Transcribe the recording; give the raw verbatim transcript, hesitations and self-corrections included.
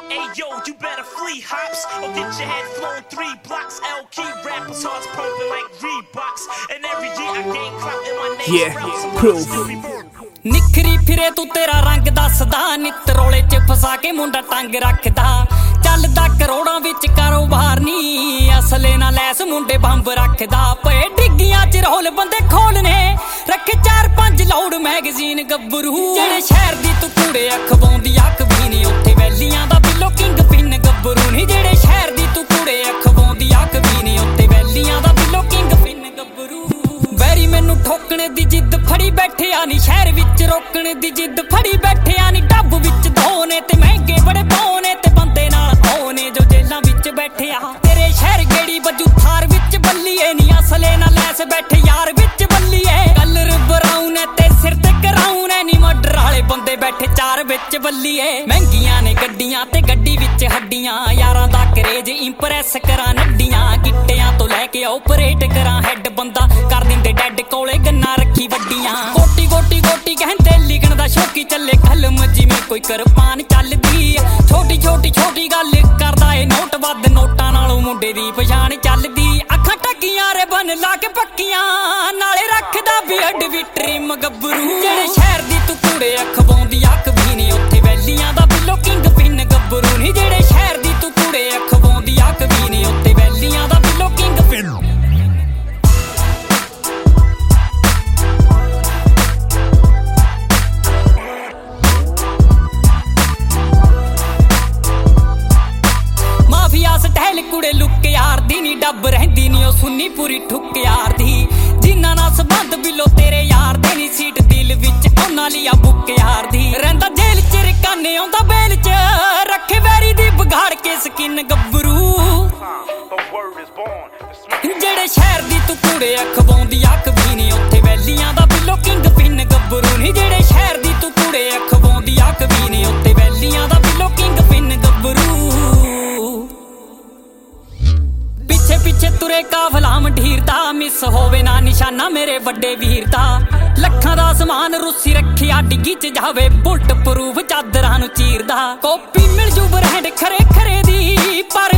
Hey yo, you better flee hops or get your head flown three blocks. L key rappers hearts pumping like Reeboks, and every year I gain clout in my name. Yeah, proof. ਨਿਖਰੀ ਫਿਰੇ ਤੂੰ ਤੇਰਾ ਰੰਗ ਦੱਸਦਾ ਨਿੱਤ ਰੋਲੇ ਚ ਫਸਾ ਕੇ ਮੁੰਡਾ ਟੰਗ ਰੱਖਦਾ ਚੱਲਦਾ ਕਰੋੜਾਂ ਵਿੱਚ ਕਾਰੋਬਾਰ ਨੀ ਅਸਲੇ ਨਾਲ ਲੈਸ ਮੁੰਡੇ ਬੰਬ ਰੱਖਦਾ ਪਏ ਡਿੱਗੀਆਂ ਚ ਰੋਲ ਬੰਦੇ ਖੋਲਨੇ ਰੱਖੇ ਚਾਰ ਪੰਜ ਲਾਊਡ ਮੈਗਜ਼ੀਨ ਗੱਭਰੂ ਜਿਹੜੇ ਸ਼ਹਿਰ ਦੀ ਤੂੰ ਕੂੜੇ ਅਖਵਾਉਂਦੀ ਅੱਖ ਵੀ ਨੀ ਉੱਥੇ ਵੈਲੀਆਂ ਦਾ ਬਿੱਲੋ ਕਿੰਗ ਪਿੰਨ ਗੱਭਰੂ ਨੀ ਜਿਹੜੇ ਸ਼ਹਿਰ ਦੀ ਤੂੰ ਕੂੜੇ ਅਖਵਾਉਂਦੀ ਅੱਖ ਵੀ ਨੀ ਉੱਥੇ ਵੈਲੀਆਂ ਦਾ ਬਿੱਲੋ ਕਿੰਗ ਪਿੰਨ ਗੱਭਰੂ ਵੈਰੀ ਮੈਨੂੰ ਠੋਕਣੇ ਦੀ ਜਿੱਦ ਫੜੀ ਬੈਠਿਆ ਨੀ ਸ਼ਹਿਰ ਵਿੱਚ ਰੋਕਣ ਦੀ ਜਿੱਦ ਫੜੀ ਬੈਠਿਆ ਨੀ ਡੱਬ ਵਿੱਚ ਧੋਨੇ ਤੇ ਮਹਿੰਗੇ ਬੜੇ ਪਾਉਨੇ ਤੇ ਬੰਦੇ ਨਾਲ ਆਉਨੇ ਜੋ ਜੇਲਾਂ ਵਿੱਚ ਬੈਠਿਆ ਤੇਰੇ ਸ਼ਹਿਰ ਗੇੜੀ ਬੱਜੂ ਥਾਰ ਵਿੱਚ ਬੱਲੀਏ ਨੀ ਅਸਲੇ ਨਾਲ ਲੈਸ ਬੈਠੇ ਯਾਰ ਵਿੱਚ ਬੱਲੀਏ ਕਲਰ ਬਰਾਉਨ ਤੇ ਸਿਰ ਤੇ ਕਰਾਉਨ ਨੀ ਮਰਡਰ ਵਾਲੇ ਬੰਦੇ ਬੈਠੇ ਚਾਰ ਵਿੱਚ ਬੱਲੀਏ ਮਹਿੰਗੀਆਂ ਨੇ ਗੱਡੀਆਂ ਤੇ ਗੱਡੀ ਵਿੱਚ ਹੱਡੀਆਂ ਯਾਰਾਂ ਦਾ ਕਰੇਜ ਇੰਪ੍ਰੈਸ ਕਰਾਂ ਨੱਡੀਆਂ ਗਿੱਟਿਆਂ ਤੋਂ ਲੈ ਕੇ ਆਪਰੇਟ ਕਰਾਂ ਹੈਡ ਬੰਦਾ ਕਰ ਦਿੰਦੇ ਡੈਡ ਕੋਲੇ ਗੰਨਾ ਰੱਖੀ ਵੱਡੀਆਂ ਗੋਟੀ ਗੋਟੀ ਗੋਟੀ ਕਹਿੰਦੇ ਲਿਖਣ ਦਾ ਸ਼ੌਕੀ ਚੱਲੇ ਕਲਮ ਜਿਵੇਂ ਕੋਈ ਕਿਰਪਾਨ ਚੱਲਦੀ ਛੋਟੀ ਛੋਟੀ ਛੋਟੀ ਗੱਲ ਕਰਦਾ ਏ ਨੋਟ ਵੱਧ ਨੋਟਾਂ ਨਾਲੋਂ ਮੁੰਡੇ ਦੀ ਪਛਾਣ ਚੱਲਦੀ ਅੱਖਾਂ ਟੱਕੀਆਂ ਰੇ ਬਨ ਲਾ ਕੇ ਪੱਕੀਆਂ ਨਾਲੇ ਰੱਖਦਾ ਬੀਅਡ ਵੀ ਟ੍ਰਿਮ ਗੱਭਰੂ ਜਿਹੜੇ ਸ਼ਹਿਰ ਦੀ ਤੂੰ ਕੂੜੇ ਅਖਵਾਉਂਦੀ ਅੱਖ ਵੀ ਨੀ ਉੱਥੇ ਵੈਲੀਆਂ ਦਾ ਬਿੱਲੋ ਕਿੰਗ ਪਿੰਨ ਗੱਭਰੂ ਨੀ ਜਿਹੜੇ ਸ਼ਹਿਰ ਦੀ ਤੂੰ ਕੂੜੇ ਅਖਵਾਉਂਦੀ ਅੱਖ ਵੀ ਨੀ ਉੱਥੇ ਵੈਲੀਆਂ ਦਾ ਬਿੱਲੋ ਕਿੰਗ ਪਿੰਨ ਸਟਾਈਲ ਕੁੜੇ ਲੁੱਕ ਯਾਰ ਦੀ ਨੀ ਡੱਬ ਰਹਿੰਦੀ ਨੀ ਉਹ ਸੁੰਨੀ ਪੂਰੀ ਠੁੱਕ ਯਾਰ ਦੀ ਜਿੰਨਾ ਨਾਲ ਸੰਬੰਧ ਬਿੱਲੋ ਤੇਰੇ ਯਾਰ ਦੇ ਨੀ ਸੀਟ ਦਿਲ ਵਿੱਚ ਉਹਨਾਂ ਲਈ ਆ ਬੁੱਕ ਯਾਰ ਦੀ ਰਹਿੰਦਾ ਜੇਲ੍ਹ ਚ ਰਕਾਨੇ ਆਉਂਦਾ ਬੇਲ ਚ ਰੱਖੇ ਵੈਰੀ ਦੀ ਵਿਗਾੜ ਕੇ ਸਕਿਨ ਗੱਭਰੂ ਜਿਹੜੇ ਸ਼ਹਿਰ ਦੀ ਤੂੰ ਕੂੜੇ ਅਖਵਾਉਂਦੀ ਅੱਖ ਵੀ ਨੀ ਉੱਥੇ ਵੈਲੀਆਂ ਦਾ ਬਿੱਲੋ ਕਿੰਗ ਪਿੰਨ ਗੱਭਰੂ ਨੀ ਜਿਹੜੇ ਸ਼ਹਿਰ ਦੀ ਤੂੰ ਕੂੜੇ ਅਖਵਾਉਂਦੀ ਅੱਖ ਵੀ ਨੀ ਉੱਥੇ ਵੈਲੀਆਂ ਦਾ ਬਿੱਲੋ ਕਿੰਗ ਪਿੰਨ ਗੱਭਰੂ ਪਿੱਛੇ ਪਿੱਛੇ ਤੁਰੇ ਕਾਫਲਾ ਮੰਢੀਰ ਦਾ ਮਿਸ ਹੋਵੇ ਨਾ ਨਿਸ਼ਾਨਾ ਮੇਰੇ ਵੱਡੇ ਵੀਰ ਦਾ ਲੱਖਾਂ ਦਾ ਸਮਾਨ ਰੂਸੀ ਰੱਖਿਆ ਡਿੱਗੀ ਚ ਜਾਵੇ ਬੁਲਟ ਪ੍ਰੂਫ ਚਾਦਰਾਂ ਨੂੰ ਚੀਰਦਾ ਕਾਪੀ ਮਿਲ ਜੂ ਬ੍ਰਾਂਡ ਖਰੇ ਖਰੇ ਦੀ ਪਰ